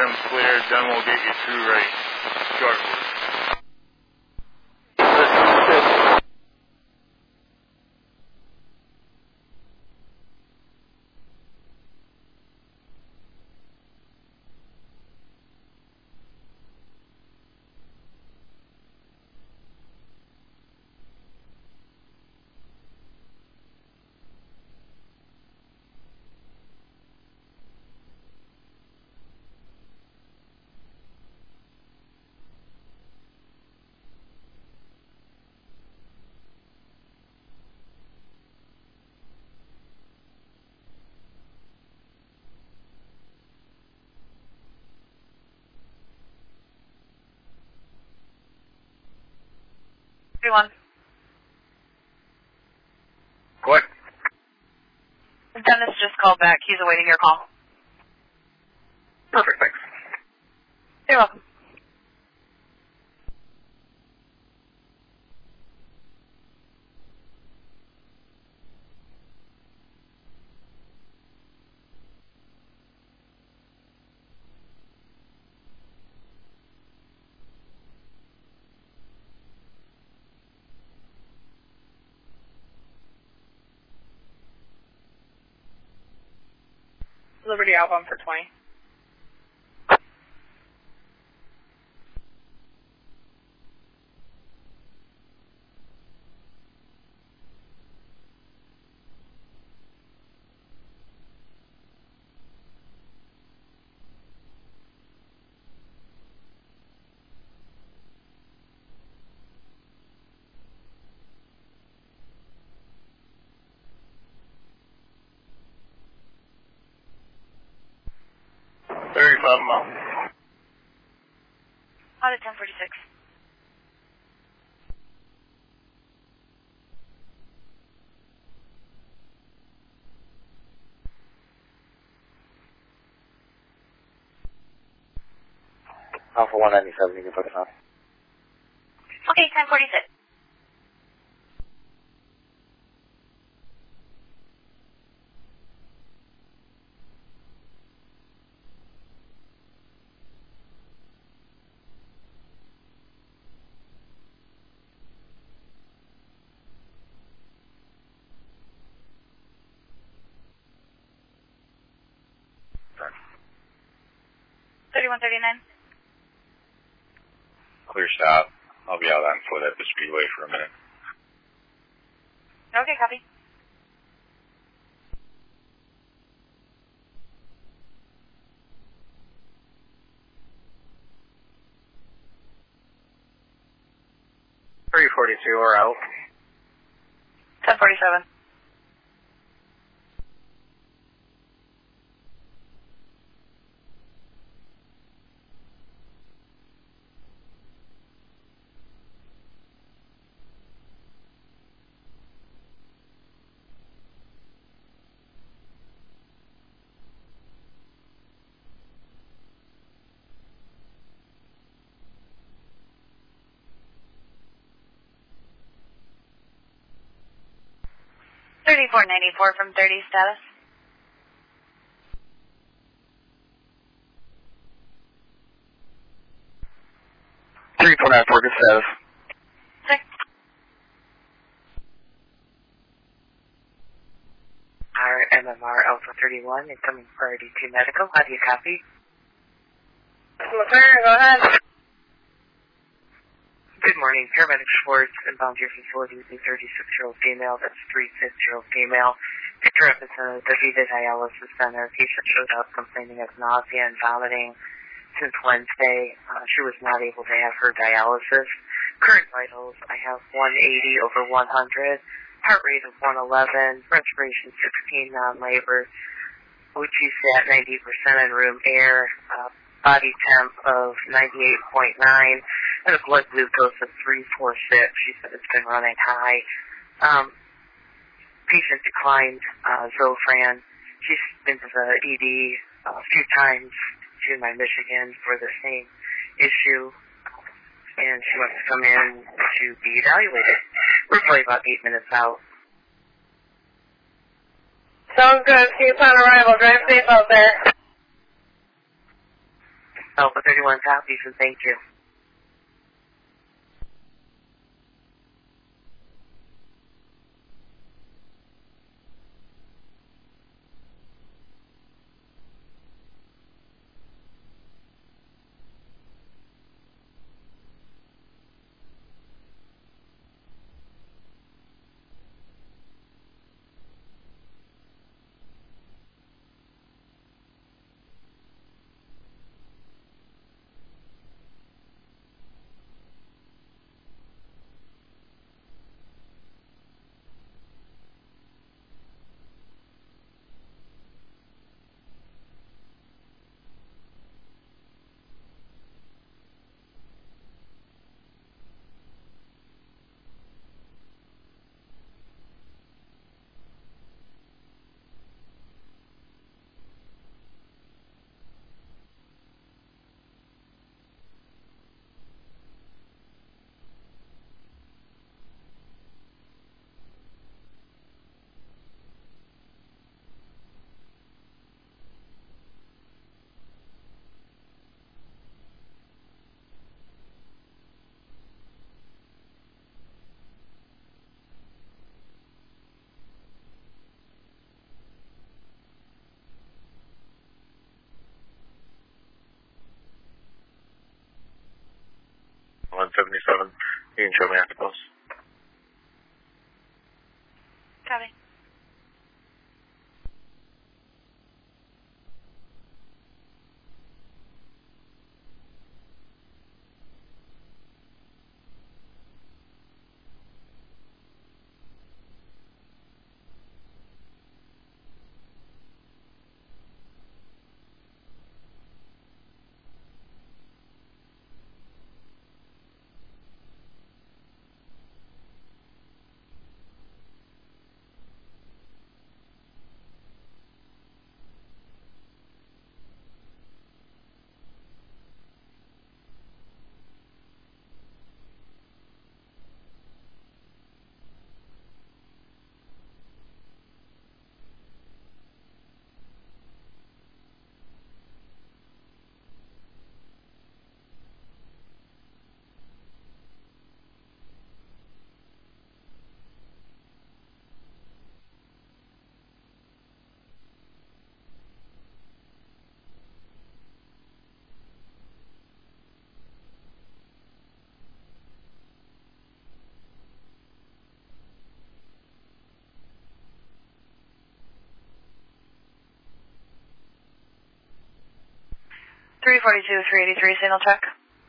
comes clear, then we'll get you through right shortly. Everyone. What? Dennis just called back. He's awaiting your call. Perfect, thanks. You're welcome. Liberty outbound for 20. Out at 1046. Alpha 197, you can focus on. Okay, 1046. Sorry. 3139. Clear stop. I'll be out on foot at the speedway for a minute. Okay, copy. .342 or out. 1047. .3494 from 30 status. .3494, good status. Check. MMR Alpha 31, incoming priority 2 medical. How do you copy? Sir, go ahead. Good morning. Paramedic Schwartz, inbound to your facility with a 36-year-old female. That's 36-year-old female. Picked her up at the DaVita Dialysis Center. Patient showed up complaining of nausea and vomiting since Wednesday. She was not able to have her dialysis. Current vitals, I have 180 over 100, heart rate of 111, respiration 16 non-labor, O2 sat 90% in room air, body temp of 98.9, and a blood glucose of 346. She said it's been running high. Patient declined Zofran. She's been to the ED a few times to my Michigan for the same issue, and she wants to come in to be evaluated. We're probably about 8 minutes out. Sounds good. See you upon arrival. Drive safe out there. Alpha 31 copies, and thank you. $177. You can show me after post. Copy. $342, $383, signal check.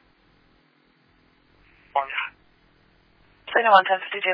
Signal 11052.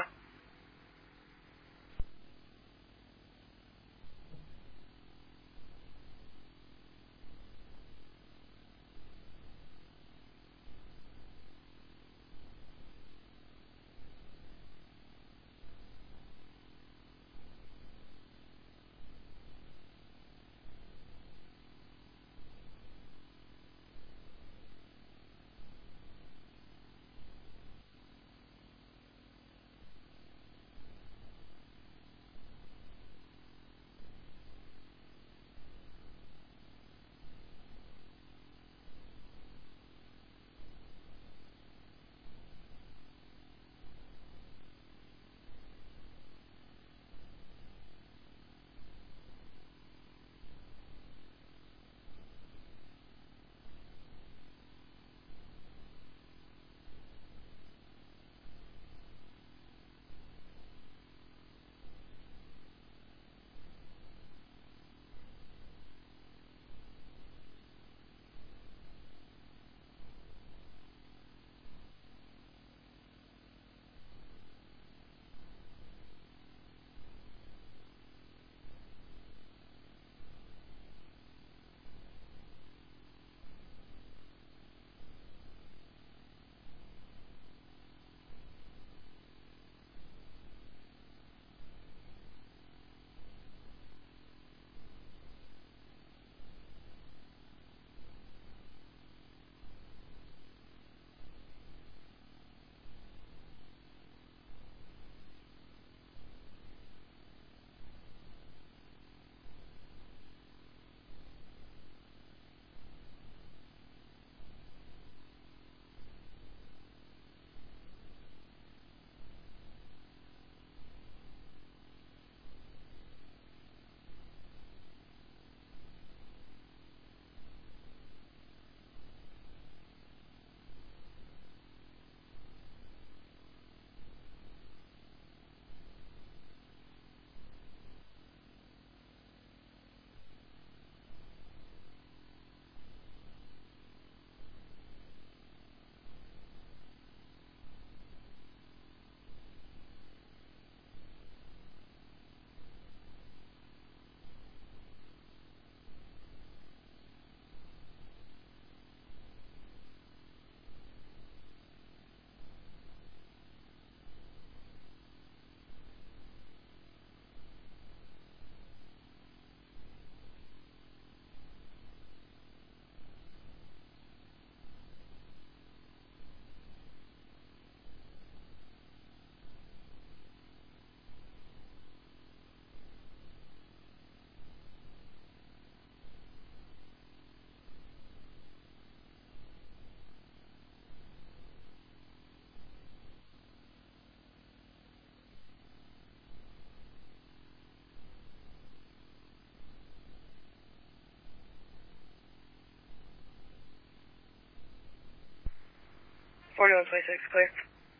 4126, clear.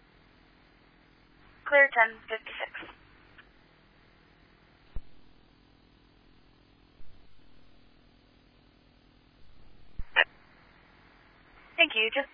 Clear 1056. Thank you. Just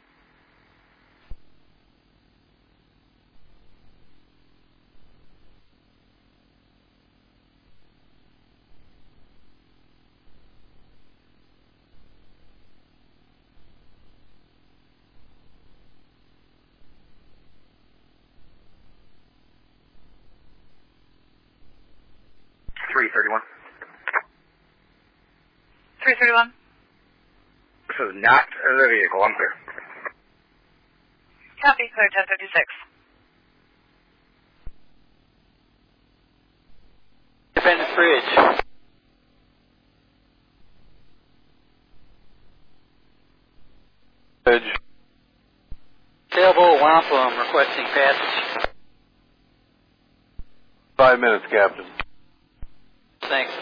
$331. 331. This is not the vehicle. I'm clear. Copy, clear 1056. Independence Bridge. Bridge. Sailboat Wampum requesting passage. 5 minutes, Captain. Thanks.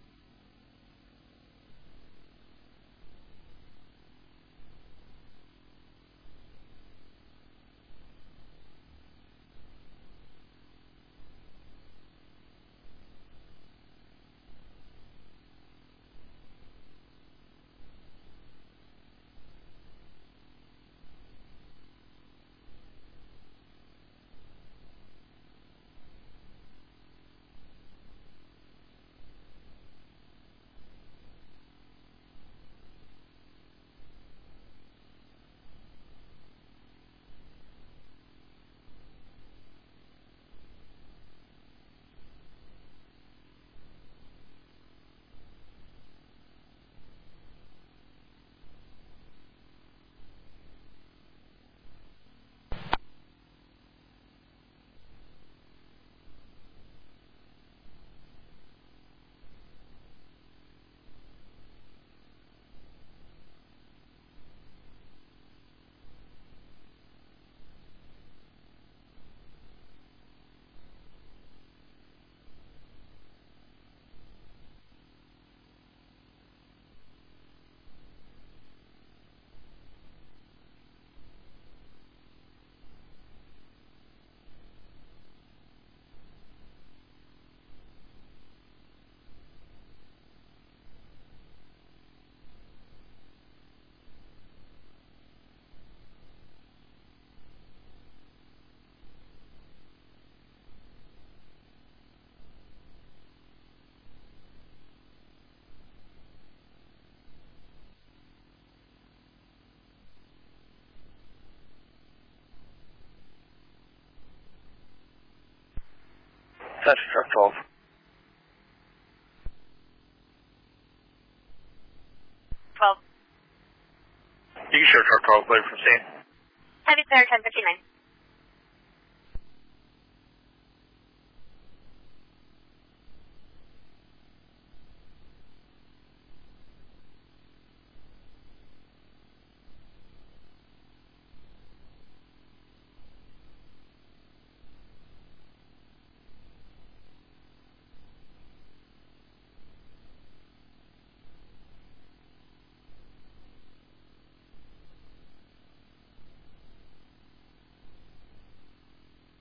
Touch truck 12. 12. You can show truck 12 clear from scene. Heavy clear 1059.